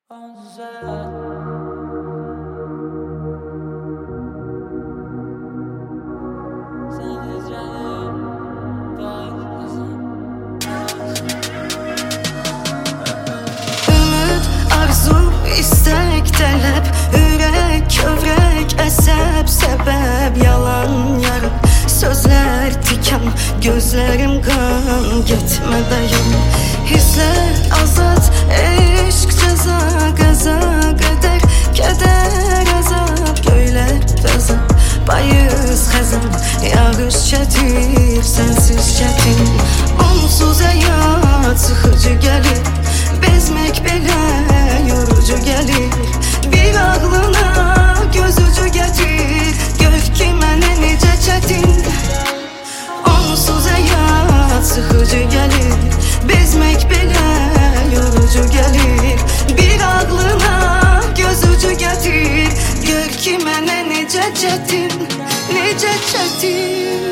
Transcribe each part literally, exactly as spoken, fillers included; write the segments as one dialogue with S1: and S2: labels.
S1: arzu, istek, talep, ürək, kövrək, əsəb, səbəb, yalan, yarım, sözlər, tikan, gözlərim qan, getmə dayan. Hisslər azad, eşq, cəza, qəza, qədər, kədər, əzab, göylər fəzab, bayız, xəzan, yağış çətir, sənsiz çətin. Onsuz həyat sıxıcı gəlir, bezmək belə yorucu gəlir. Bir ağlına gözücü gətir, gör ki mənə necə çətin. Onsuz həyat sıxıcı gəlir, bezmək belə yorucu gəlir. Bir ağlına gözücü gətir, gör ki mənə necə çətin, necə çətin.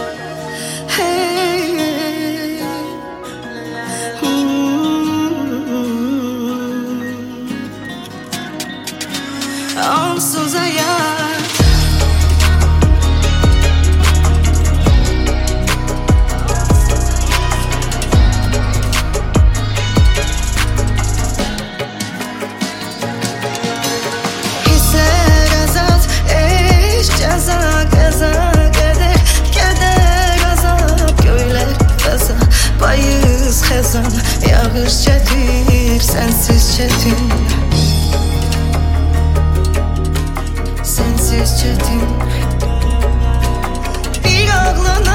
S1: Hey, onsuz hayat Hisler azat, eşq, cəza, qəza, qədər, kədər, azab, göylər fəza, bayız, xəzan, yağış çətir, sənsiz çətin. Sensiz çetin. Bir ağlana